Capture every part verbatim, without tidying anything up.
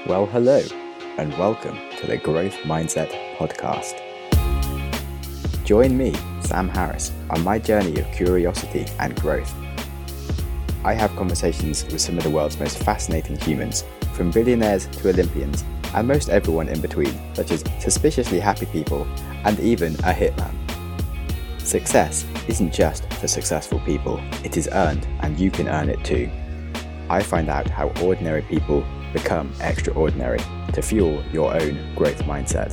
Well, hello, and welcome to the Growth Mindset Podcast. Join me, Sam Harris, on my journey of curiosity and growth. I have conversations with some of the world's most fascinating humans, from billionaires to Olympians, and most everyone in between, such as suspiciously happy people and even a hitman. Success isn't just for successful people, it is earned, and you can earn it too. I find out how ordinary people become extraordinary to fuel your own growth mindset.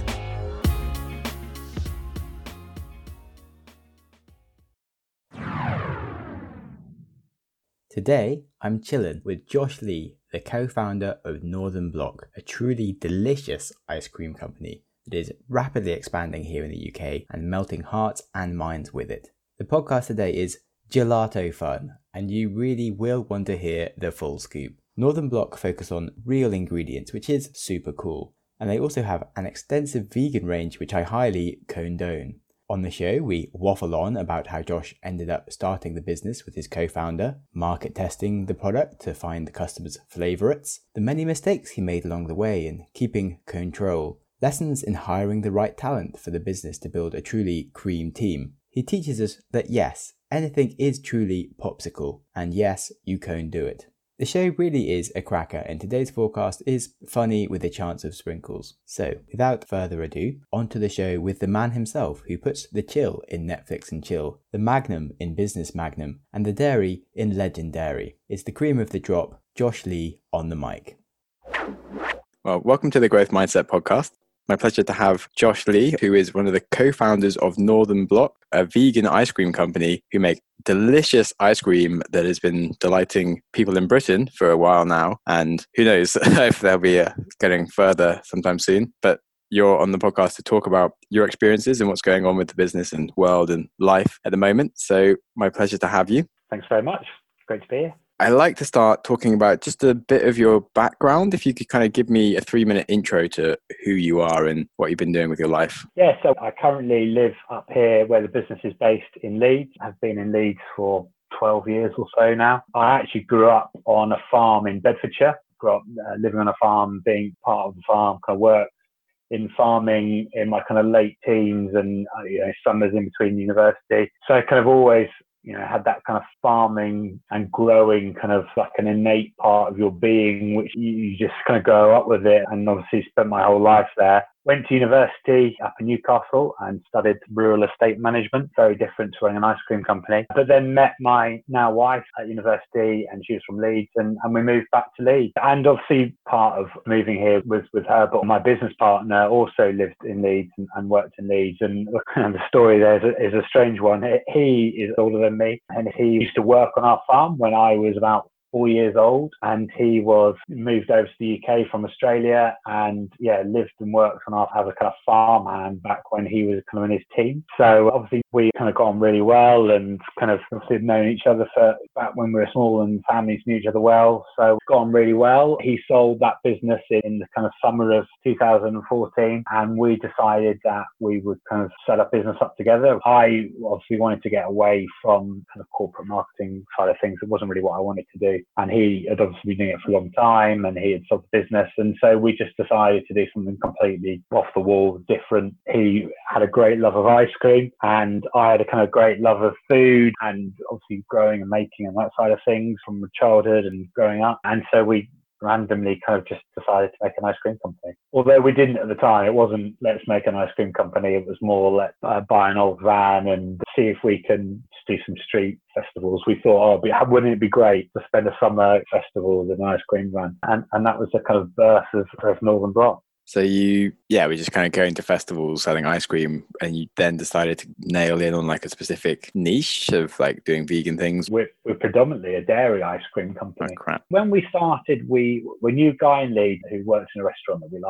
Today, I'm chilling with Josh Lee, the co-founder of Northern Block, a truly delicious ice cream company that is rapidly expanding here in the U K and melting hearts and minds with it. The podcast today is gelato fun, and you really will want to hear the full scoop. Northern Block focus on real ingredients, which is super cool, and they also have an extensive vegan range which I highly condone. On the show, we waffle on about how Josh ended up starting the business with his co-founder, market testing the product to find the customers' favourites, the many mistakes he made along the way and keeping control, lessons in hiring the right talent for the business to build a truly cream team. He teaches us that yes, anything is truly popsicle, and yes, you can do it. The show really is a cracker, and today's forecast is funny with a chance of sprinkles. So, without further ado, on to the show with the man himself who puts the chill in Netflix and chill, the magnum in business magnum, and the dairy in legendary. It's the cream of the drop, Josh Lee on the mic. Well, welcome to the Growth Mindset Podcast. My pleasure to have Josh Lee, who is one of the co-founders of Northern Block, a vegan ice cream company who make delicious ice cream that has been delighting people in Britain for a while now. And who knows if they'll be uh, getting further sometime soon. But you're on the podcast to talk about your experiences and what's going on with the business and world and life at the moment. So my pleasure to have you. Thanks very much. Great to be here. I like to start talking about just a bit of your background. If you could kind of give me a three minute intro to who you are and what you've been doing with your life. Yeah, so I currently live up here where the business is based in Leeds. I've been in Leeds for twelve years or so now. I actually grew up on a farm in Bedfordshire. Grew up uh, living on a farm, being part of the farm, kind of worked in farming in my kind of late teens and uh, you know, summers in between university. So I kind of always you know, had that kind of farming and growing kind of like an innate part of your being, which you just kind of grow up with it. And obviously spent my whole life there. Went to university up in Newcastle and studied rural estate management, very different to running an ice cream company. But then met my now wife at university, and she was from Leeds, and, and we moved back to Leeds. And obviously part of moving here was with her, but my business partner also lived in Leeds and, and worked in Leeds. And the story there is a, is a strange one. He is older than me, and he used to work on our farm when I was about four years old, and he was moved over to the U K from Australia and yeah lived and worked on our as a kind of farmhand back when he was kind of in his team. So obviously we kind of got on really well and kind of obviously known each other for back when we were small, and families knew each other well, so got on really well. He sold that business in the kind of summer of two thousand fourteen, and we decided that we would kind of set up business up together. I obviously wanted to get away from kind of corporate marketing side of things. It wasn't really what I wanted to do. And he had obviously been doing it for a long time, and he had sold the business. And so we just decided to do something completely off the wall, different. He had a great love of ice cream, and I had a kind of great love of food and obviously growing and making and that side of things from childhood and growing up. And so we randomly kind of just decided to make an ice cream company. Although we didn't at the time. It wasn't let's make an ice cream company. It was more let's uh, buy an old van and see if we can do some street festivals. We thought, oh, wouldn't it be great to spend a summer at festivals with an ice cream van? And and that was the kind of birth of, of Northern Block. So you, yeah, we're just kind of going to festivals, selling ice cream, and you then decided to nail in on like a specific niche of like doing vegan things. We're, we're predominantly a dairy ice cream company. Oh, crap. When we started, we, we knew a guy in Leeds who worked in a restaurant that we liked,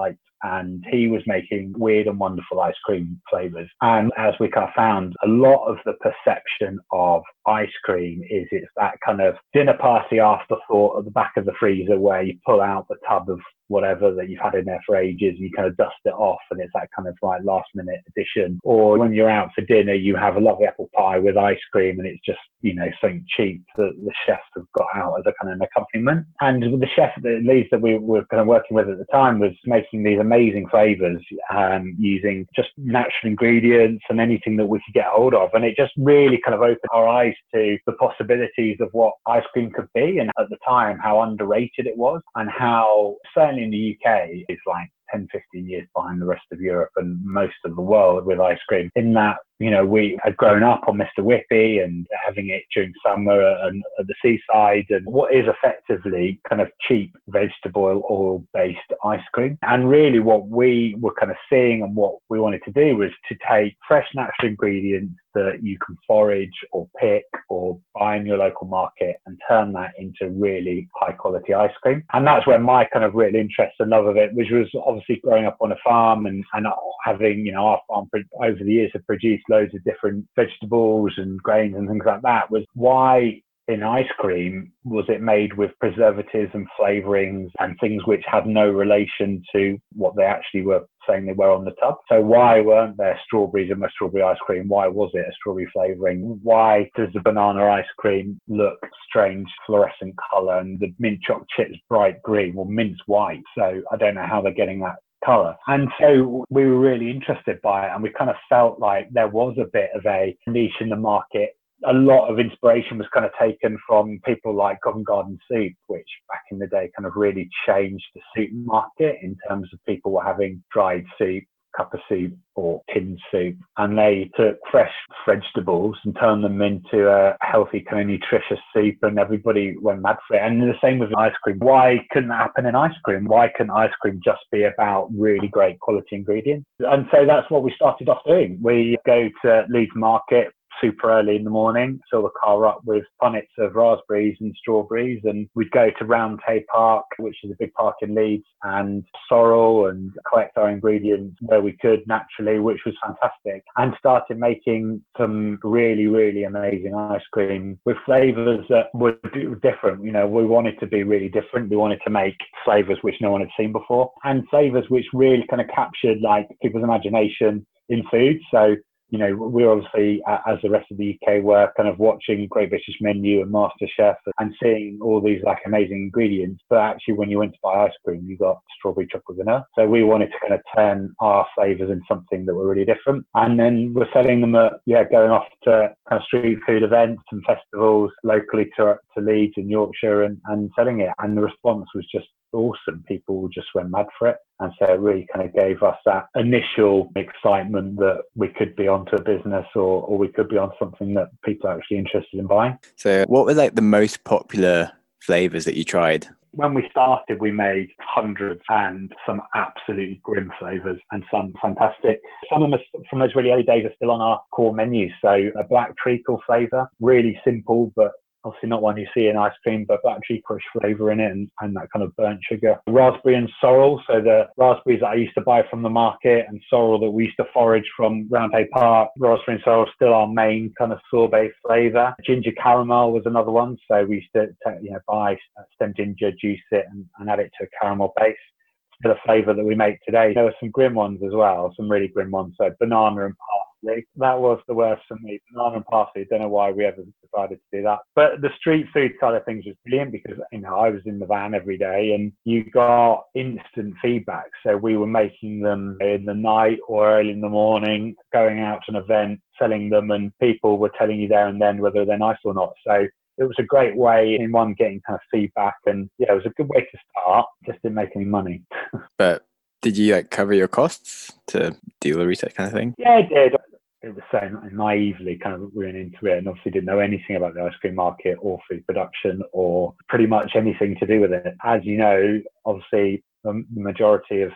and he was making weird and wonderful ice cream flavors. And as we kind of found, a lot of the perception of ice cream is it's that kind of dinner party afterthought at the back of the freezer where you pull out the tub of whatever that you've had in there for ages and you kind of dust it off, and it's that kind of like last minute addition. Or when you're out for dinner, you have a lovely apple pie with ice cream and it's just, you know, something cheap that the chefs have got out as a kind of an accompaniment. And the chef at Leeds that we were kind of working with at the time was making these amazing flavors um, using just natural ingredients and anything that we could get hold of. And it just really kind of opened our eyes to the possibilities of what ice cream could be, and at the time how underrated it was, and how certainly in the U K is like ten, fifteen years behind the rest of Europe and most of the world with ice cream, in that, you know, we had grown up on Mister Whippy and having it during summer and at the seaside, and what is effectively kind of cheap vegetable oil based ice cream. And really what we were kind of seeing and what we wanted to do was to take fresh natural ingredients that you can forage or pick or buy in your local market and turn that into really high quality ice cream. And that's where my kind of real interest and love of it, which was obviously growing up on a farm and, and having, you know, our farm over the years have produced loads of different vegetables and grains and things like that, was why in ice cream was it made with preservatives and flavorings and things which had no relation to what they actually were saying they were on the tub. So why weren't there strawberries in my strawberry ice cream? Why was it a strawberry flavoring? Why does the banana ice cream look strange fluorescent color and the mint chocolate chips bright green? Well, mint's white, so I don't know how they're getting that color. And so we were really interested by it, and we kind of felt like there was a bit of a niche in the market. A lot of inspiration was kind of taken from people like Covent Garden Soup, which back in the day kind of really changed the soup market in terms of people were having dried soup, cup of soup or tinned soup, and they took fresh vegetables and turned them into a healthy kind of nutritious soup, and everybody went mad for it. And the same with ice cream. Why couldn't that happen in ice cream? Why couldn't ice cream just be about really great quality ingredients? And so that's what we started off doing. We go to Leeds Market super early in the morning, fill the car up with punnets of raspberries and strawberries, and we'd go to Roundhay Park, which is a big park in Leeds, and sorrel and collect our ingredients where we could naturally, which was fantastic, and started making some really, really amazing ice cream with flavors that were different. You know, we wanted to be really different. We wanted to make flavors which no one had seen before, and flavors which really kind of captured like people's imagination in food. So you know, we're obviously, as the rest of the U K were, kind of watching Great British Menu and MasterChef and seeing all these like amazing ingredients. But actually, when you went to buy ice cream, you got strawberry chocolate vanilla. So we wanted to kind of turn our flavors into something that were really different. And then we're selling them at, yeah, going off to kind of street food events and festivals locally to, to Leeds and Yorkshire and, and selling it. And the response was just awesome. People just went mad for it. And so it really kind of gave us that initial excitement that we could be onto a business or, or we could be on something that people are actually interested in buying. So what were like the most popular flavors that you tried? When we started, we made hundreds and some absolutely grim flavors and some fantastic. Some of them from those really early days are still on our core menu. So a black treacle flavor, really simple, but obviously not one you see in ice cream, but black treacle flavour in it and, and that kind of burnt sugar. Raspberry and sorrel, so the raspberries that I used to buy from the market and sorrel that we used to forage from Roundhay Park. Raspberry and sorrel still our main kind of sorbet flavour. Ginger caramel was another one, so we used to you know buy stem ginger, juice it and, and add it to a caramel base. Still a flavour that we make today. There were some grim ones as well, some really grim ones, so banana and parsley. That was the worst for me. Banana and parsley, don't know why we ever decided to do that. But the street food side of things was brilliant because, you know, I was in the van every day and you got instant feedback. So we were making them in the night or early in the morning, going out to an event, selling them, and people were telling you there and then whether they're nice or not. So it was a great way in one getting kind of feedback, and yeah, it was a good way to start. Just didn't make any money. But did you like cover your costs to do the research kind of thing? Yeah, I did. It was so naively kind of went into it and obviously didn't know anything about the ice cream market or food production or pretty much anything to do with it. As you know, obviously the majority of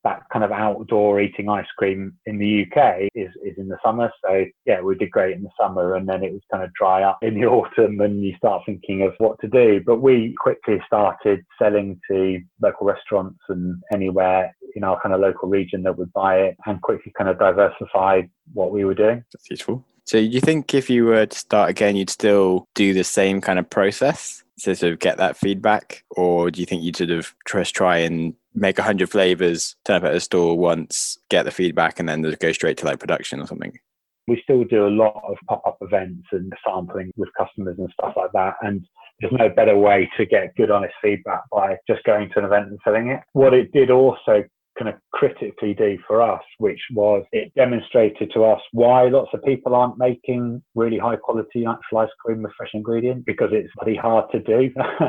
that kind of outdoor eating ice cream in the U K is, is in the summer. So yeah, we did great in the summer, and then it was kind of dry up in the autumn and you start thinking of what to do. But we quickly started selling to local restaurants and anywhere in our kind of local region that would buy it, and quickly kind of diversified what we were doing. That's useful. So do you think if you were to start again, you'd still do the same kind of process to sort of get that feedback? Or do you think you'd sort of just try and make one hundred flavors, turn up at a store once, get the feedback, and then just go straight to like production or something? We still do a lot of pop-up events and sampling with customers and stuff like that. And there's no better way to get good, honest feedback by just going to an event and selling it. What it did also kind of critically do for us, which was it demonstrated to us why lots of people aren't making really high quality natural ice cream with fresh ingredients, because it's pretty hard to do.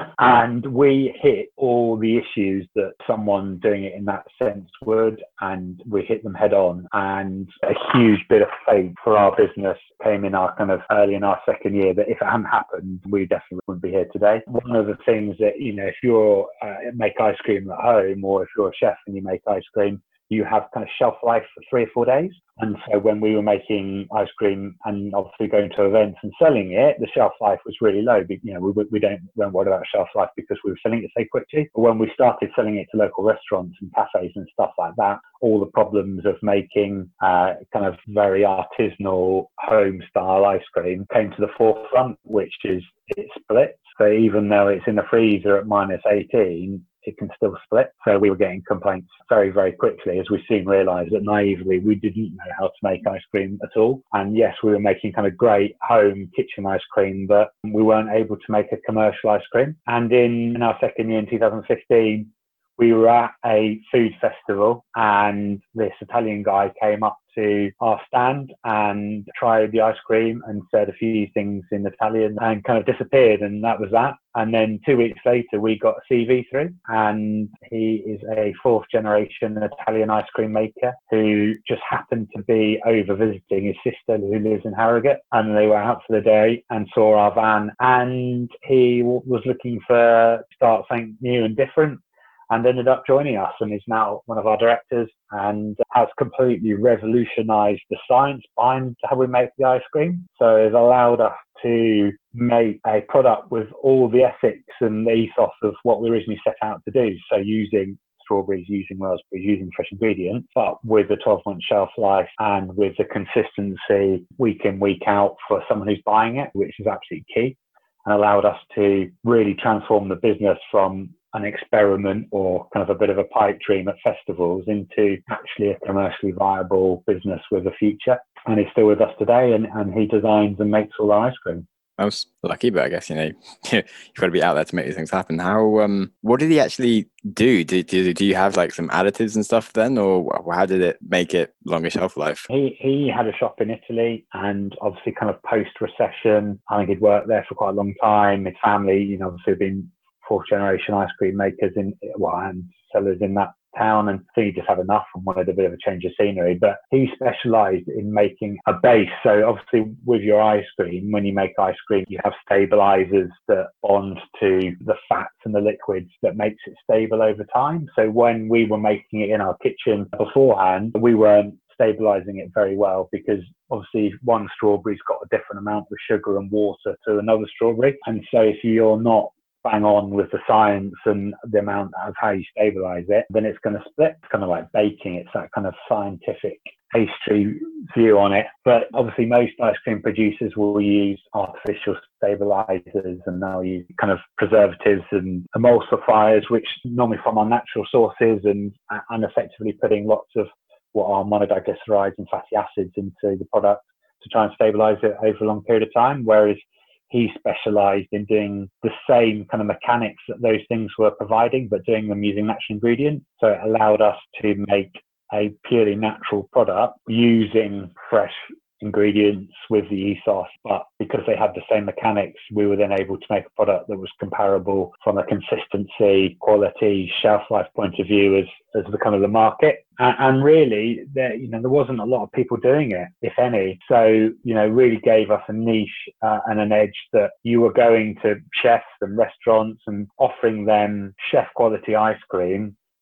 And we hit all the issues that someone doing it in that sense would, and we hit them head on. And a huge bit of faith for our business came in our kind of early in our second year, that if it hadn't happened, we definitely wouldn't be here today. One of the things that, you know, if you're uh, make ice cream at home, or if you're a chef and you make ice cream, you have kind of shelf life for three or four days. And so when we were making ice cream and obviously going to events and selling it, the shelf life was really low. You know, we, we don't weren't worried about shelf life because we were selling it so quickly. But when we started selling it to local restaurants and cafes and stuff like that, all the problems of making uh, kind of very artisanal home style ice cream came to the forefront, which is it splits. So even though it's in the freezer at minus eighteen, it can still split. So we were getting complaints very, very quickly, as we soon realised that naively we didn't know how to make ice cream at all. And yes, we were making kind of great home kitchen ice cream, but we weren't able to make a commercial ice cream. And in, in our second year in two thousand fifteen, we were at a food festival, and this Italian guy came up to our stand and tried the ice cream and said a few things in Italian and kind of disappeared, and that was that. And then two weeks later, we got a C V through, and he is a fourth generation Italian ice cream maker who just happened to be over visiting his sister who lives in Harrogate, and they were out for the day and saw our van, and he w- was looking for start something new and different, and ended up joining us, and is now one of our directors, and has completely revolutionized the science behind how we make the ice cream. So it's allowed us to make a product with all the ethics and the ethos of what we originally set out to do. So using strawberries, using raspberries, using fresh ingredients, but with a twelve month shelf life and with the consistency week in, week out for someone who's buying it, which is absolutely key, and allowed us to really transform the business from an experiment or kind of a bit of a pipe dream at festivals into actually a commercially viable business with a future. And he's still with us today, and, and he designs and makes all our ice cream. I was lucky, but I guess, you know, you've got to be out there to make these things happen. How, um, what did he actually do? Do, do, do you have like some additives and stuff then, or how did it make it longer shelf life? He he had a shop in Italy, and obviously kind of post-recession, I think he'd worked there for quite a long time. His family, you know, obviously been fourth generation ice cream makers in, well, and sellers in that town, and I think he just had enough and wanted a bit of a change of scenery. But he specialised in making a base. So obviously with your ice cream, when you make ice cream, you have stabilisers that bond to the fats and the liquids that makes it stable over time. So when we were making it in our kitchen beforehand, we weren't stabilizing it very well, because obviously one strawberry's got a different amount of sugar and water to another strawberry. And so if you're not bang on with the science and the amount of how you stabilize it, then it's going to split. It's kind of like baking. It's that kind of scientific pastry view on it. But obviously most ice cream producers will use artificial stabilizers, and they'll use kind of preservatives and emulsifiers, which normally from our natural sources, and, and effectively putting lots of what are monodiglycerides and fatty acids into the product to try and stabilize it over a long period of time. Whereas he specialized in doing the same kind of mechanics that those things were providing, but doing them using natural ingredients. So it allowed us to make a purely natural product using fresh ingredients with the ethos, but because they had the same mechanics, we were then able to make a product that was comparable from a consistency, quality, shelf life point of view as, as the kind of the market. And, and really, there, you know, there wasn't a lot of people doing it, if any. So, you know, really gave us a niche uh, and an edge that you were going to chefs and restaurants and offering them chef quality ice cream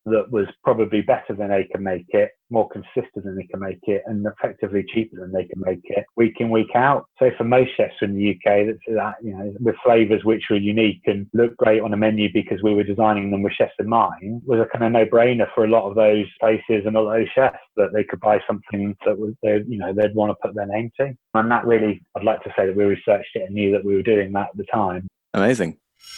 that was probably better than they can make it, more consistent than they can make it, and effectively cheaper than they can make it week in, week out. So for most chefs in the U K, that's that, you know, with flavours which were unique and look great on a menu because we were designing them with chefs in mind, was a kind of no-brainer for a lot of those places and a lot of those chefs that they could buy something that was, they, you know, they'd want to put their name to. And that really, I'd like to say that we researched it and knew that we were doing that at the time. Amazing.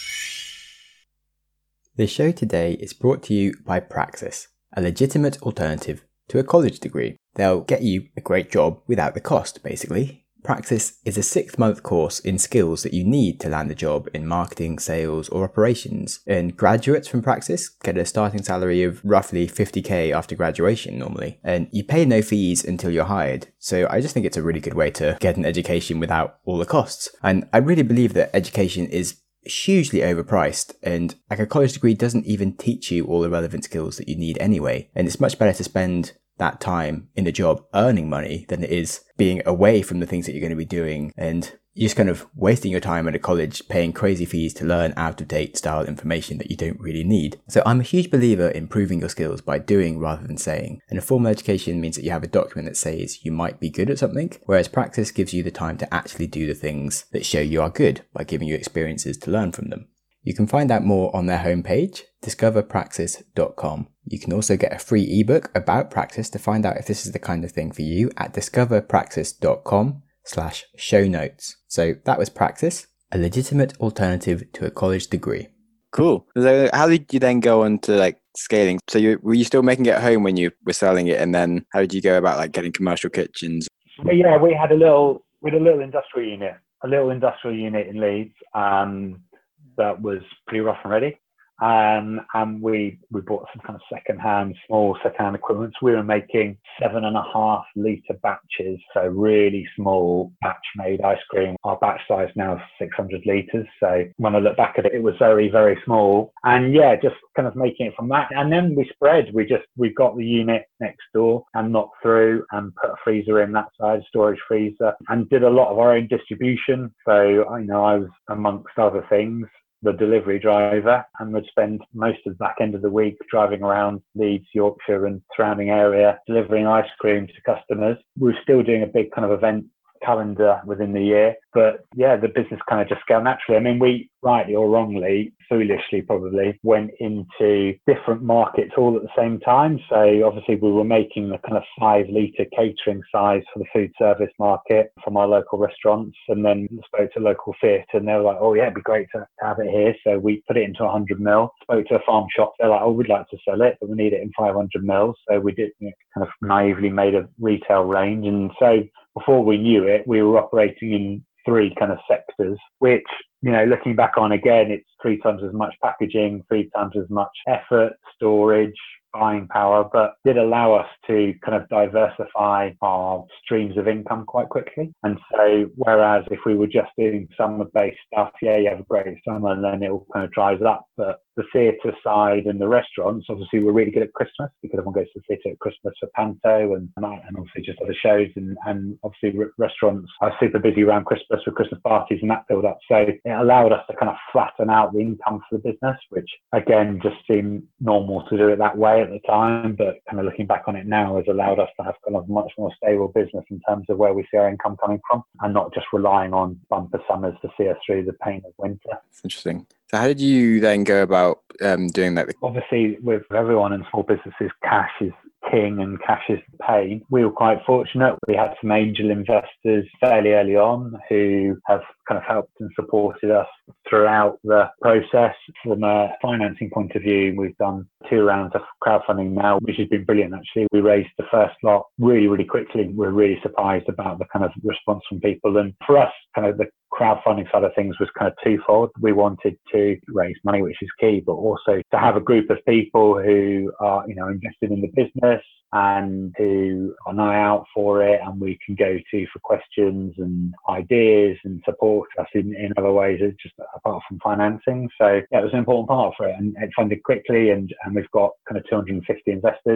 The show today is brought to you by Praxis, a legitimate alternative to a college degree. They'll get you a great job without the cost, basically. Praxis is a six-month course in skills that you need to land a job in marketing, sales, or operations. And graduates from Praxis get a starting salary of roughly fifty k after graduation normally. And you pay no fees until you're hired. So I just think it's a really good way to get an education without all the costs. And I really believe that education is hugely overpriced, and like a college degree doesn't even teach you all the relevant skills that you need anyway. And it's much better to spend that time in the job earning money than it is being away from the things that you're going to be doing, and you're just kind of wasting your time at a college paying crazy fees to learn out-of-date style information that you don't really need. So I'm a huge believer in improving your skills by doing rather than saying. And a formal education means that you have a document that says you might be good at something, whereas Praxis gives you the time to actually do the things that show you are good by giving you experiences to learn from them. You can find out more on their homepage, discover praxis dot com. You can also get a free ebook about Praxis to find out if this is the kind of thing for you at discover praxis dot com slash show notes. So that was Praxis, a legitimate alternative to a college degree. Cool. So how did you then go on to like scaling? So you, were you still making it at home when you were selling it? And then how did you go about like getting commercial kitchens? But yeah, we had a little, we had a little industrial unit, a little industrial unit in Leeds um, that was pretty rough and ready. Um, and we, we bought some kind of second-hand, small second-hand equipment. So we were making seven and a half litre batches, so really small batch-made ice cream. Our batch size now is six hundred litres. So when I look back at it, it was very, very small. And yeah, just kind of making it from that. And then we spread. We just, we got the unit next door and knocked through and put a freezer in that side, storage freezer, and did a lot of our own distribution. So I know I was, amongst other things, the delivery driver, and would spend most of the back end of the week driving around Leeds, Yorkshire and surrounding area, delivering ice cream to customers. We were still doing a big kind of event calendar within the year, but yeah, the business kind of just scaled naturally. I mean, we, rightly or wrongly, foolishly probably, went into different markets all at the same time. So obviously we were making the kind of five litre catering size for the food service market from our local restaurants, and then spoke to local theatre and they were like, oh yeah, it'd be great to have it here. So we put it into one hundred mil, spoke to a farm shop, they're like, oh, we'd like to sell it, but we need it in five hundred mil. So we did, you know, kind of naively made a retail range. And so before we knew it, we were operating in three kind of sectors, which, you know, looking back on again, it's three times as much packaging, three times as much effort, storage, buying power, but did allow us to kind of diversify our streams of income quite quickly. And so, whereas if we were just doing summer-based stuff, yeah, you have a great summer and then it all kind of dries up. But the theatre side and the restaurants, obviously, we're really good at Christmas because everyone goes to the theatre at Christmas for Panto and, and obviously just other shows. And, and obviously, re- restaurants are super busy around Christmas with Christmas parties and that build up. So it allowed us to kind of flatten out the income for the business, which again just seemed normal to do it that way at the time, but kind of looking back on it now has allowed us to have kind of much more stable business in terms of where we see our income coming from and not just relying on bumper summers to see us through the pain of winter. That's interesting. So how did you then go about um, doing that? Obviously, with everyone in small businesses, cash is king and cash is pain. We were quite fortunate. We had some angel investors fairly early on who have kind of helped and supported us throughout the process. From a financing point of view, we've done two rounds of crowdfunding now, which has been brilliant actually. We raised the first lot really, really quickly. We're really surprised about the kind of response from people. And for us, kind of the crowdfunding side of things was kind of twofold. We wanted to raise money, which is key, but also to have a group of people who are, you know, invested in the business and who are now out for it and we can go to for questions and ideas and support us in, in other ways, just apart from financing. So yeah, it was an important part for it, and it funded quickly, and, and we've got kind of two hundred fifty investors.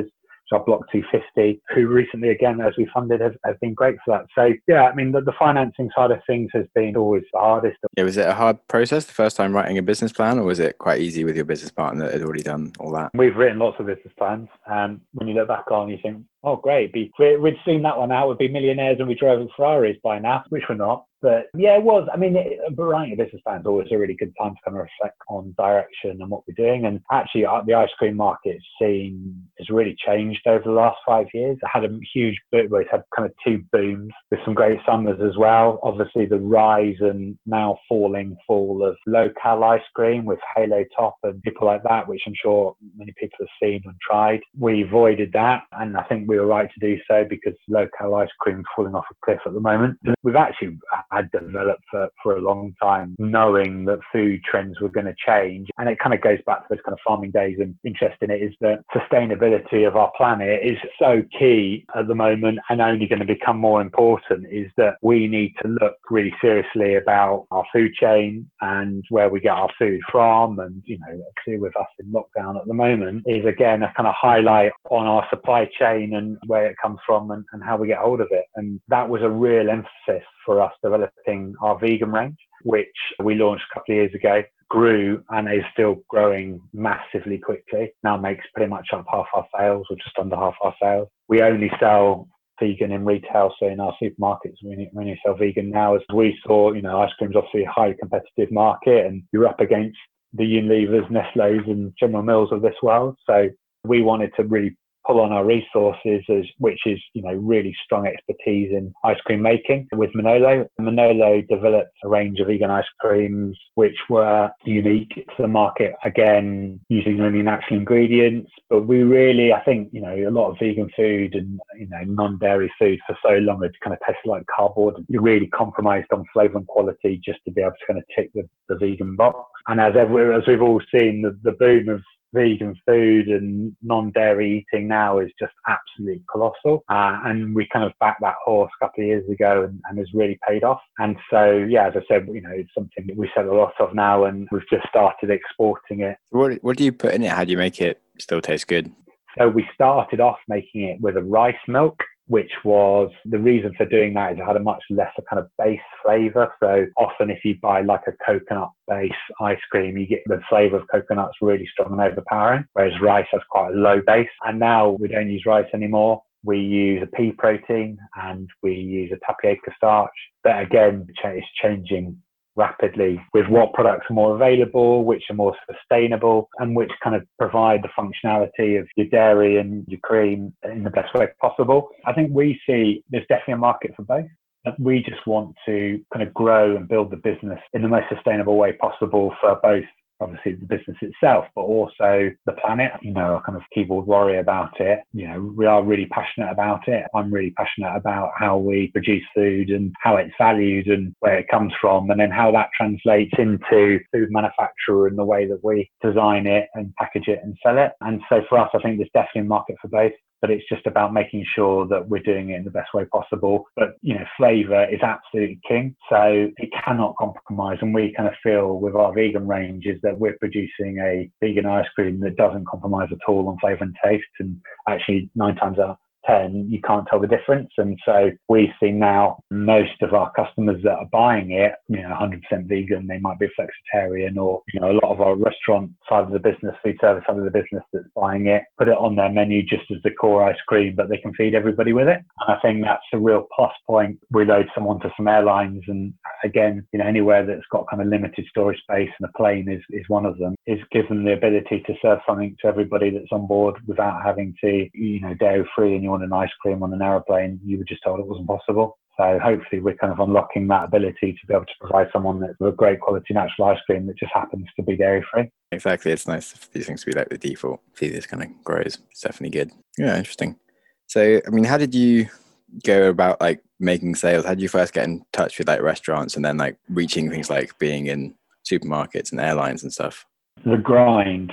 our Block two fifty, who recently, again, as we funded, have, have been great for that. So, yeah, I mean, the, the financing side of things has been always the hardest. Yeah, was it a hard process the first time writing a business plan, or was it quite easy with your business partner that had already done all that? We've written lots of business plans, and when you look back on, you think, oh, great, be, we'd seen that one out, we'd be millionaires and we drove Ferraris by now, which we're not. But yeah, it was. I mean, it, writing a business plan is always a really good time to kind of reflect on direction and what we're doing. And actually, the ice cream market scene has really changed over the last five years. It had a huge boom, it's had kind of two booms with some great summers as well. Obviously, the rise and now falling fall of low-cal ice cream with Halo Top and people like that, which I'm sure many people have seen and tried. We avoided that, and I think we were right to do so because low-cal ice cream is falling off a cliff at the moment. We've actually had developed for, for a long time, knowing that food trends were going to change. And it kind of goes back to those kind of farming days. And interest in it is that sustainability of our planet is so key at the moment and only going to become more important, is that we need to look really seriously about our food chain and where we get our food from. And, you know, obviously with us in lockdown at the moment is, again, a kind of highlight on our supply chain and where it comes from and, and how we get hold of it. And that was a real emphasis for us developing our vegan range, which we launched a couple of years ago, grew and is still growing massively quickly. Now makes pretty much up half our sales, or just under half our sales. We only sell vegan in retail, so in our supermarkets we only sell vegan now, as we saw, you know, ice cream's obviously a highly competitive market and you're up against the Unilevers, Nestle's and General Mills of this world. So we wanted to really pull on our resources, as, which is, you know, really strong expertise in ice cream making with Manolo. Manolo developed a range of vegan ice creams which were unique to the market, again, using only natural ingredients. But we really, I think, you know, a lot of vegan food and, you know, non-dairy food for so long had kind of tasted like cardboard. You really compromised on flavour and quality just to be able to kind of tick the, the vegan box. And as, ever, as we've all seen, the, the boom of vegan food and non-dairy eating now is just absolutely colossal, uh, and we kind of backed that horse a couple of years ago and, and has really paid off. And so, yeah, as I said, you know, it's something that we sell a lot of now, and we've just started exporting it. What what do you put in it? How do you make it still taste good? So we started off making it with a rice milk, which was, the reason for doing that is it had a much lesser kind of base flavour. So often if you buy like a coconut base ice cream, you get the flavour of coconuts really strong and overpowering, whereas rice has quite a low base. And now we don't use rice anymore. We use a pea protein and we use a tapioca starch. But again, it's changing rapidly with what products are more available, which are more sustainable, and which kind of provide the functionality of your dairy and your cream in the best way possible. I think we see there's definitely a market for both. We just want to kind of grow and build the business in the most sustainable way possible for both, obviously, the business itself, but also the planet. You know, a kind of keyboard warrior about it. You know, we are really passionate about it. I'm really passionate about how we produce food and how it's valued and where it comes from, and then how that translates into food manufacture and the way that we design it and package it and sell it. And so for us, I think there's definitely a market for both. But it's just about making sure that we're doing it in the best way possible. But, you know, flavour is absolutely king. So it cannot compromise. And we kind of feel with our vegan range is that we're producing a vegan ice cream that doesn't compromise at all on flavour and taste. And actually, nine times out of ten, you can't tell the difference. And so we see now most of our customers that are buying it, you know, one hundred percent vegan, they might be flexitarian, or, you know, a lot of our restaurant side of the business, food service side of the business that's buying it, put it on their menu just as the core ice cream, but they can feed everybody with it. And I think that's a real plus point. We load someone to some airlines, and again, you know, anywhere that's got kind of limited storage space, and a plane is, is one of them, is give them the ability to serve something to everybody that's on board without having to, you know, dairy free and you want an ice cream on an aeroplane, you were just told it wasn't possible. So hopefully we're kind of unlocking that ability to be able to provide someone that's with a great quality natural ice cream that just happens to be dairy free. Exactly. It's nice for these things to be like the default. See, this kind of grows. It's definitely good. Yeah, interesting. So, I mean, how did you go about like making sales? How did you first get in touch with like restaurants and then like reaching things like being in supermarkets and airlines and stuff? The grind.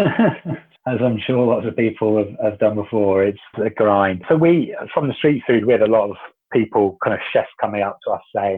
As I'm sure lots of people have, have done before, it's a grind. So we, from the street food, we had a lot of people, kind of chefs coming up to us saying,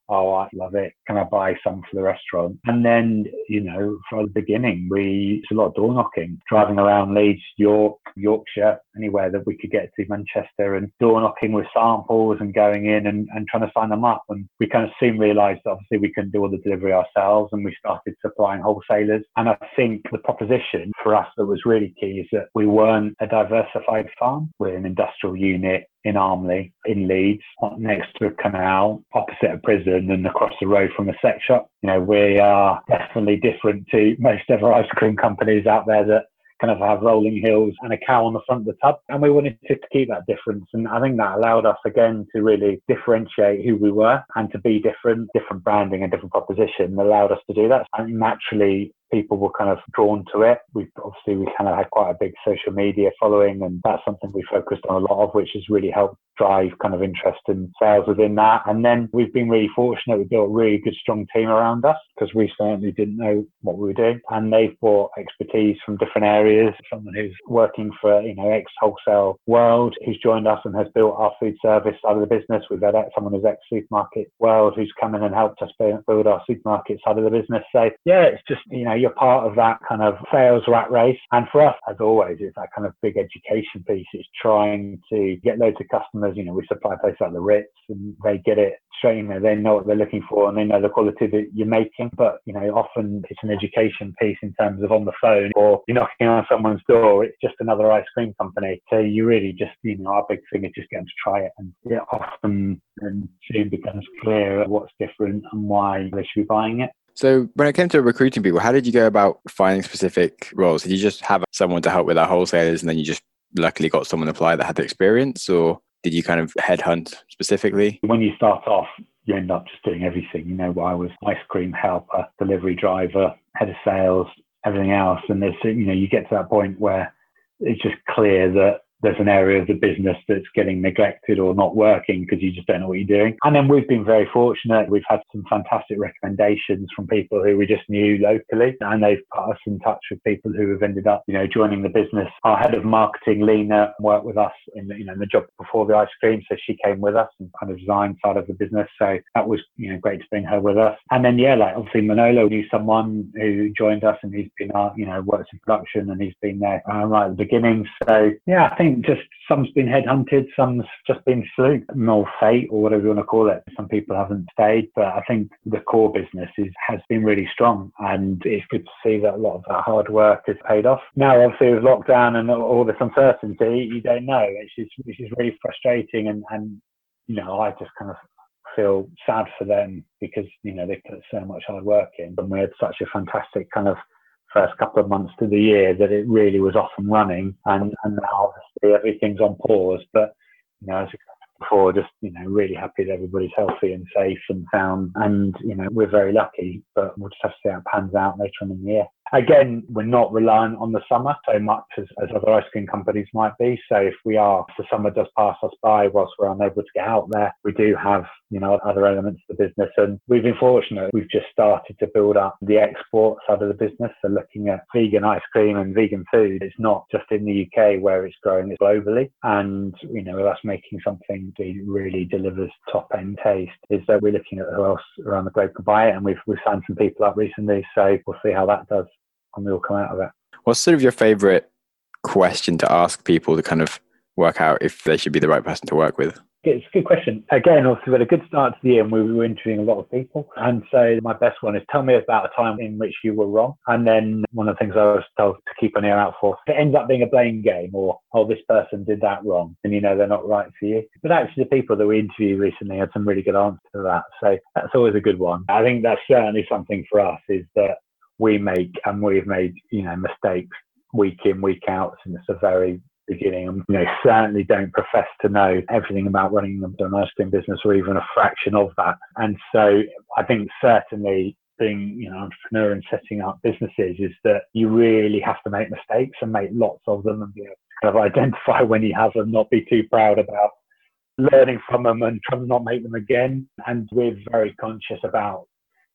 Oh, I love it. Can I buy some for the restaurant? And then, you know, from the beginning, we, it's a lot of door knocking, driving around Leeds, York, Yorkshire, anywhere that we could get to, Manchester, and door knocking with samples and going in and, and trying to sign them up. And we kind of soon realised that obviously we couldn't do all the delivery ourselves, and we started supplying wholesalers. And I think the proposition for us that was really key is that we weren't a diversified farm. We're an industrial unit in Armley, in Leeds, next to a canal, opposite a prison and across the road from a sex shop. You know, we are definitely different to most other ice cream companies out there that kind of have rolling hills and a cow on the front of the tub. And we wanted to keep that difference. And I think that allowed us, again, to really differentiate who we were and to be different, different branding and different proposition allowed us to do that. And naturally, people were kind of drawn to it. We obviously, we kind of had quite a big social media following, and that's something we focused on a lot of, which has really helped drive kind of interest and sales within that. And then we've been really fortunate. We built a really good, strong team around us because we certainly didn't know what we were doing. And they've brought expertise from different areas. Someone who's working for, you know, ex-wholesale world, who's joined us and has built our food service side of the business. We've had someone who's ex-supermarket world who's come in and helped us build our supermarket side of the business. So yeah, it's just, you know, you're part of that kind of sales rat race. And for us, as always, it's that kind of big education piece. It's trying to get loads of customers. You know, we supply places like the Ritz, and they get it straight. You know, they know what they're looking for and they know the quality that you're making. But, you know, often it's an education piece in terms of on the phone, or you're knocking on someone's door, it's just another ice cream company. So you really just, you know, our big thing is just get them to try it. And it often and soon becomes clear what's different and why they should be buying it. So when it came to recruiting people, how did you go about finding specific roles? Did you just have someone to help with our wholesalers and then you just luckily got someone to apply that had the experience, or did you kind of headhunt specifically? When you start off, you end up just doing everything. You know, I was ice cream helper, delivery driver, head of sales, everything else. And there's, you know, you get to that point where it's just clear that there's an area of the business that's getting neglected or not working because you just don't know what you're doing. And then we've been very fortunate. We've had some fantastic recommendations from people who we just knew locally, and they've put us in touch with people who have ended up, you know, joining the business. Our head of marketing, Lena, worked with us in the, you know, in the job before the ice cream. So she came with us and kind of design side of the business. So that was, you know, great to bring her with us. And then, yeah, like obviously Manolo knew someone who joined us, and he's been, our, you know, works in production, and he's been there uh, right at the beginning. So yeah, I think just some's been headhunted, some's just been fluke, more fate, or whatever you want to call it. Some people haven't stayed, but I think the core business is, has been really strong, and it's good to see that a lot of that hard work has paid off. Now, obviously, with lockdown and all this uncertainty, you don't know, which is which is really frustrating, and and you know, I just kind of feel sad for them because, you know, they put so much hard work in, and we had such a fantastic kind of first couple of months to the year that it really was off and running, and, and now obviously everything's on pause. But, you know, as I said before, just, you know, really happy that everybody's healthy and safe and sound, and, you know, we're very lucky, but we'll just have to see how it pans out later on in the year. Again, we're not reliant on the summer so much as, as other ice cream companies might be. So if we are, if the summer does pass us by whilst we're unable to get out there, we do have, you know, other elements of the business. And we've been fortunate. We've just started to build up the export side of the business. So looking at vegan ice cream and vegan food, it's not just in the U K where it's growing, it's globally. And, you know, with us making something that really delivers top end taste, is that we're looking at who else around the globe can buy it. And we've, we've signed some people up recently. So we'll see how that does. And we will come out of it. What's sort of your favorite question to ask people to kind of work out if they should be the right person to work with? It's a good question. Again, also we had a good start to the year, and we were interviewing a lot of people. And so my best one is, tell me about a time in which you were wrong. And then one of the things I was told to keep an ear out for, if it ends up being a blame game, or, oh, this person did that wrong, and you know they're not right for you. But actually the people that we interviewed recently had some really good answers to that. So that's always a good one. I think that's certainly something for us, is that we make, and we've made, you know, mistakes week in, week out since the very beginning. And, you know, certainly don't profess to know everything about running an ice cream business, or even a fraction of that. And so I think certainly being, you know, entrepreneur and setting up businesses is that you really have to make mistakes and make lots of them, and be able to kind of identify when you have them, not be too proud about learning from them and trying to not make them again. And we're very conscious about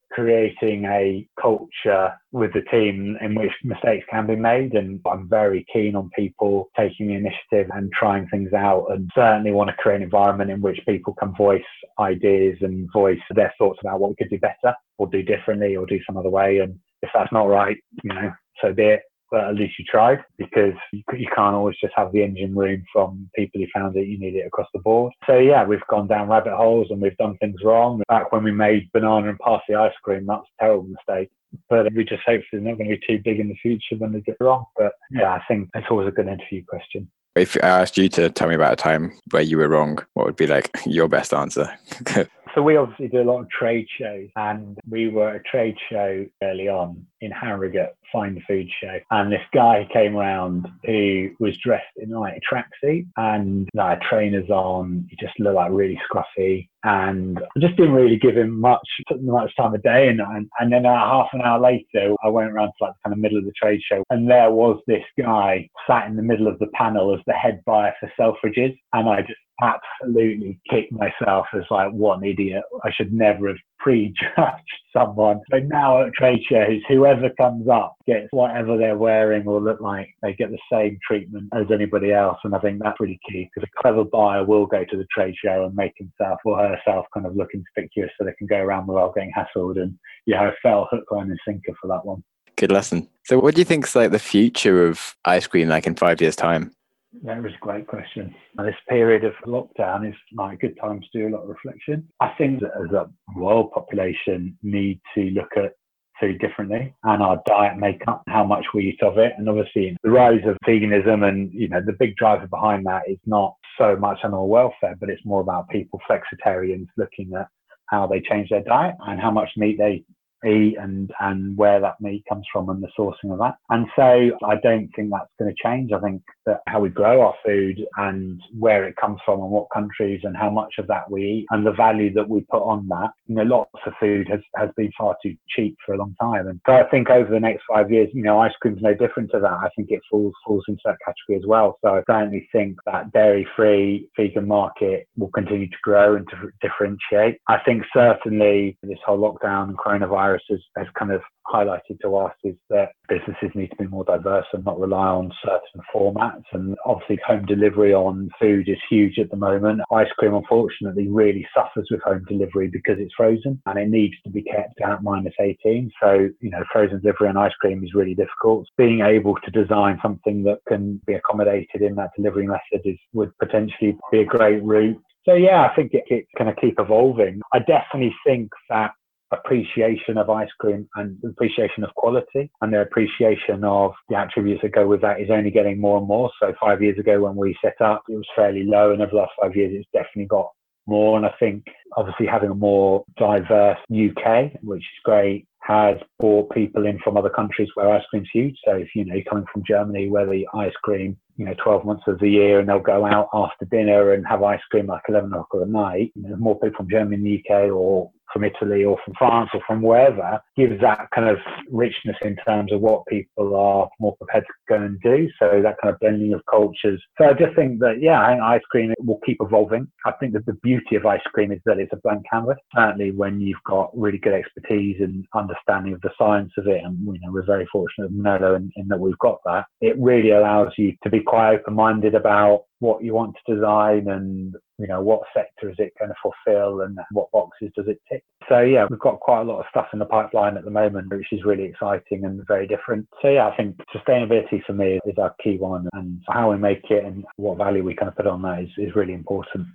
creating a culture with the team in which mistakes can be made. And I'm very keen on people taking the initiative and trying things out, and certainly want to create an environment in which people can voice ideas and voice their thoughts about what we could do better or do differently or do some other way. And if that's not right, you know, so be it. But at least you tried, because you, you can't always just have the engine room from people who found it. You need it across the board. So yeah, we've gone down rabbit holes and we've done things wrong. Back when we made banana and parsley ice cream, that's a terrible mistake. But we just hope it's not going to be too big in the future when they get it wrong. But yeah, I think it's always a good interview question. If I asked you to tell me about a time where you were wrong, what would be like your best answer? So we obviously do a lot of trade shows, and we were at a trade show early on in Harrogate, Find the Food Show. And this guy came around who was dressed in like a tracksuit and like trainers on. He just looked like really scruffy, and I just didn't really give him much much time of day. And and, and then uh, half an hour later, I went around to like the kind of middle of the trade show, and there was this guy sat in the middle of the panel as the head buyer for Selfridges, and I just absolutely kicked myself as like, what an idiot. I should never have prejudged someone. But now at trade shows, whoever comes up gets whatever they're wearing or look like, they get the same treatment as anybody else. And I think that's really key, because a clever buyer will go to the trade show and make himself or herself kind of look conspicuous so they can go around without getting hassled. And yeah, I fell hook, line and sinker for that one. Good lesson. So what do you think is like the future of ice cream like in five years' time? That was a great question. This period of lockdown is like a good time to do a lot of reflection. I think that as a world population need to look at food differently and our diet makeup, how much we eat of it. And obviously the rise of veganism, and you know, the big driver behind that is not so much animal welfare, but it's more about people, flexitarians, looking at how they change their diet and how much meat they eat and and where that meat comes from and the sourcing of that. And so I don't think that's going to change. I think that how we grow our food and where it comes from and what countries and how much of that we eat and the value that we put on that, you know, lots of food has, has been far too cheap for a long time. And so I think over the next five years, you know, ice cream's no different to that. I think it falls falls into that category as well. So I certainly think that dairy-free vegan market will continue to grow and to differentiate. I think certainly this whole lockdown and coronavirus has, has kind of highlighted to us is that businesses need to be more diverse and not rely on certain formats. And obviously home delivery on food is huge at the moment. Ice cream, unfortunately, really suffers with home delivery because it's frozen and it needs to be kept at minus eighteen. So, you know, frozen delivery on ice cream is really difficult. Being able to design something that can be accommodated in that delivery method is would potentially be a great route. So yeah, I think it, it's going to keep evolving. I definitely think that appreciation of ice cream and appreciation of quality and the appreciation of the attributes that go with that is only getting more and more. So five years ago when we set up, it was fairly low, and over the last five years it's definitely got more. And I think obviously having a more diverse U K, which is great, has brought people in from other countries where ice cream's huge. So if, you know, you're coming from Germany where the ice cream, you know, twelve months of the year, and they'll go out after dinner and have ice cream like eleven o'clock at night, you know, more people from Germany in the U K or from Italy or from France or from wherever, gives that kind of richness in terms of what people are more prepared to go and do. So that kind of blending of cultures. So I just think that, yeah, I think ice cream will keep evolving. I think that the beauty of ice cream is that it's a blank canvas. Certainly when you've got really good expertise and understanding of the science of it, and you know, we're very fortunate at Manolo in, in that we've got that, it really allows you to be quite open-minded about what you want to design and, you know, what sector is it going to fulfill and what boxes does it tick. So yeah, we've got quite a lot of stuff in the pipeline at the moment, which is really exciting and very different. So yeah, I think sustainability for me is our key one, and how we make it and what value we kind of put on that is, is really important.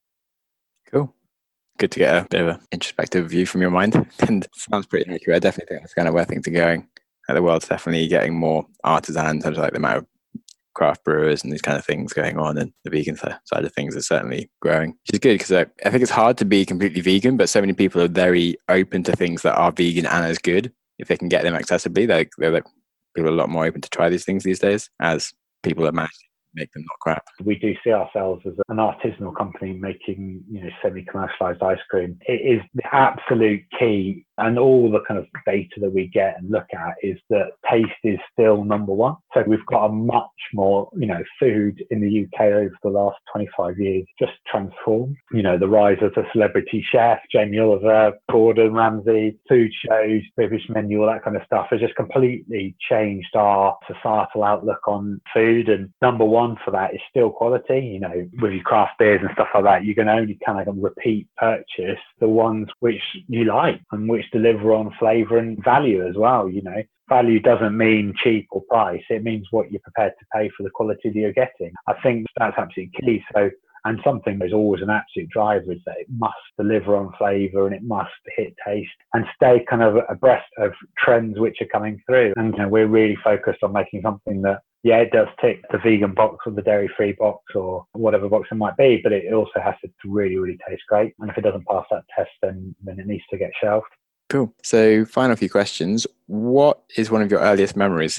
Cool. Good to get a bit of an introspective view from your mind. And sounds pretty accurate. I definitely think that's kind of where things are going. Like the world's definitely getting more artisan in terms of like the amount of craft brewers and these kind of things going on, and the vegan side of things is certainly growing, which is good because I, I think it's hard to be completely vegan, but so many people are very open to things that are vegan and as good if they can get them accessibly. They're, they're like, people are a lot more open to try these things these days as people that manage make them not crap. We do see ourselves as an artisanal company making, you know, semi-commercialized ice cream. It is the absolute key, and all the kind of data that we get and look at is that taste is still number one. So we've got a much more, you know, food in the U K over the last twenty-five years just transformed. You know, the rise of the celebrity chef, Jamie Oliver, Gordon Ramsay, food shows, British Menu, all that kind of stuff has just completely changed our societal outlook on food. And number one for that is still quality. You know, with your craft beers and stuff like that, you can only kind of repeat purchase the ones which you like and which deliver on flavour and value as well. You know, value doesn't mean cheap or price. It means what you're prepared to pay for the quality that you're getting. I think that's absolutely key. So, and something that's always an absolute driver is that it must deliver on flavour and it must hit taste and stay kind of abreast of trends which are coming through. And you know, we're really focused on making something that, yeah, it does tick the vegan box or the dairy-free box or whatever box it might be, but it also has to really, really taste great. And if it doesn't pass that test, then, then it needs to get shelved. Cool. So final few questions. What is one of your earliest memories?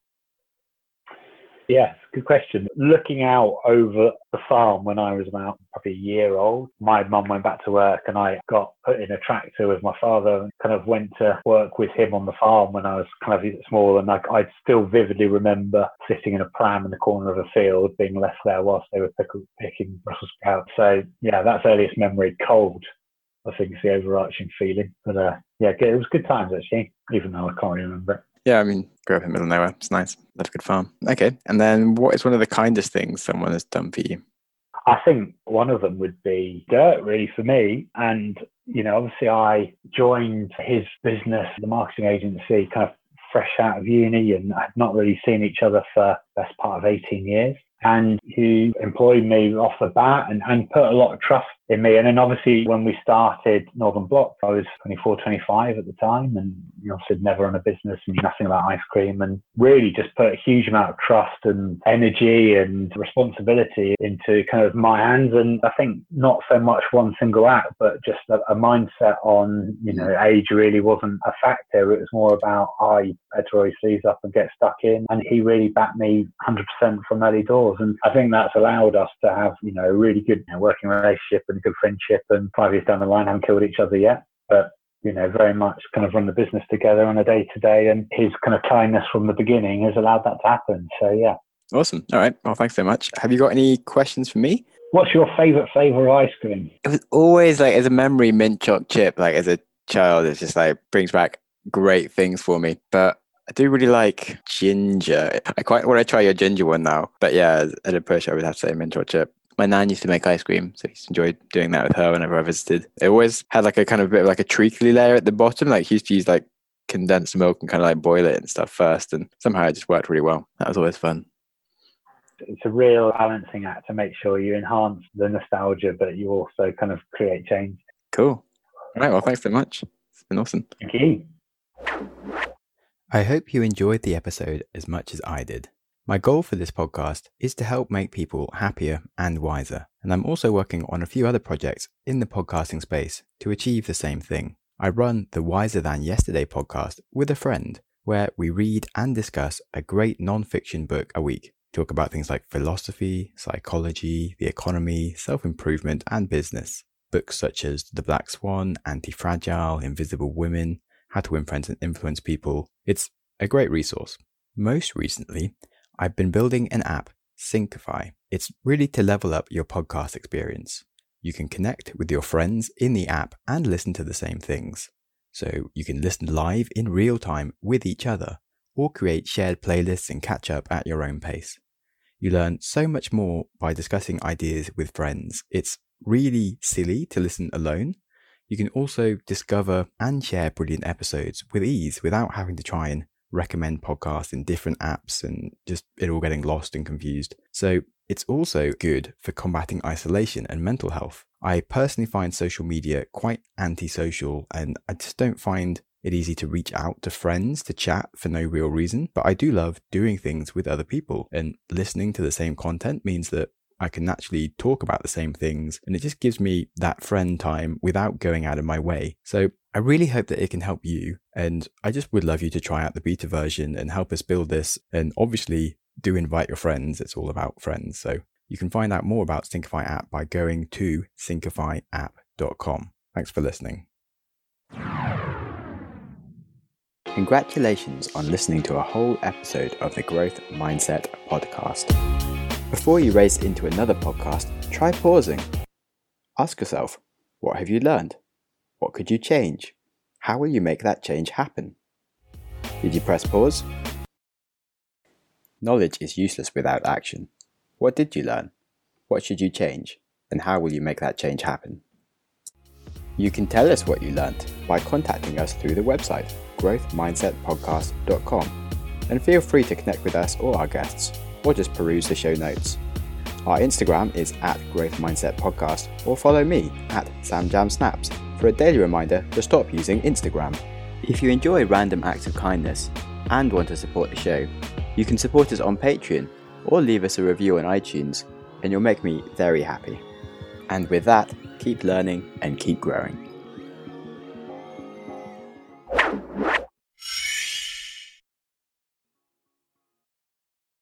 Yes, good question. Looking out over the farm when I was about probably a year old, my mum went back to work and I got put in a tractor with my father and kind of went to work with him on the farm when I was kind of small. And I, I still vividly remember sitting in a pram in the corner of a field, being left there whilst they were pick, picking Brussels sprouts. So yeah, that's earliest memory. Cold, I think, is the overarching feeling. But uh, yeah, it was good times actually, even though I can't really remember it. Yeah, I mean, grew up in the middle of nowhere. It's nice. That's a good farm. Okay. And then what is one of the kindest things someone has done for you? I think one of them would be Dirt, really, for me. And, you know, obviously I joined his business, the marketing agency, kind of fresh out of uni, and I'd not really seen each other for the best part of eighteen years. And he employed me off the bat and, and put a lot of trust in me. And then obviously when we started Northern Block, I was twenty-four, twenty-five at the time, and you know, obviously never run a business and knew nothing about ice cream, and really just put a huge amount of trust and energy and responsibility into kind of my hands. And I think not so much one single act, but just a, a mindset on, you know, age really wasn't a factor. It was more about I had to roll his sleeves up and get stuck in, and he really backed me one hundred percent from early doors. And I think that's allowed us to have, you know, a really good, you know, working relationship and a good friendship. And five years down the line, haven't killed each other yet, but, you know, very much kind of run the business together on a day to day. And his kind of kindness from the beginning has allowed that to happen. So, yeah. Awesome. All right. Well, thanks so much. Have you got any questions for me? What's your favourite flavour of ice cream? It was always like, as a memory, mint choc chip. Like as a child, it's just like brings back great things for me. But I do really like ginger. I quite want to try your ginger one now. But yeah, at a push, I would have to say mint choc chip. My nan used to make ice cream, so I used to enjoy doing that with her whenever I visited. It always had like a kind of bit of like a treacly layer at the bottom. Like he used to use like condensed milk and kind of like boil it and stuff first. And somehow it just worked really well. That was always fun. It's a real balancing act to make sure you enhance the nostalgia, but you also kind of create change. Cool. All right. Well, thanks so much. It's been awesome. Thank you. I hope you enjoyed the episode as much as I did. My goal for this podcast is to help make people happier and wiser, and I'm also working on a few other projects in the podcasting space to achieve the same thing. I run the Wiser Than Yesterday podcast with a friend, where we read and discuss a great non-fiction book a week. Talk about things like philosophy, psychology, the economy, self-improvement, and business. Books such as The Black Swan, Anti-Fragile, Invisible Women, How to Influence and Influence People. It's a great resource. Most recently, I've been building an app, Syncify. It's really to level up your podcast experience. You can connect with your friends in the app and listen to the same things. So you can listen live in real time with each other, or create shared playlists and catch up at your own pace. You learn so much more by discussing ideas with friends. It's really silly to listen alone. You can also discover and share brilliant episodes with ease without having to try and recommend podcasts in different apps and just it all getting lost and confused. So it's also good for combating isolation and mental health. I personally find social media quite antisocial, and I just don't find it easy to reach out to friends to chat for no real reason. But I do love doing things with other people, and listening to the same content means that I can naturally talk about the same things, and it just gives me that friend time without going out of my way. So I really hope that it can help you, and I just would love you to try out the beta version and help us build this. And obviously do invite your friends. It's all about friends. So you can find out more about Syncify app by going to syncify app dot com. Thanks for listening. Congratulations on listening to a whole episode of the Growth Mindset podcast. Before you race into another podcast, try pausing. Ask yourself, what have you learned? What could you change? How will you make that change happen? Did you press pause? Knowledge is useless without action. What did you learn? What should you change? And how will you make that change happen? You can tell us what you learned by contacting us through the website growth mindset podcast dot com, and feel free to connect with us or our guests, or just peruse the show notes. Our Instagram is at Growth Mindset Podcast, or follow me at SamJamSnaps for a daily reminder to stop using Instagram. If you enjoy random acts of kindness and want to support the show, you can support us on Patreon or leave us a review on iTunes, and you'll make me very happy. And with that, keep learning and keep growing.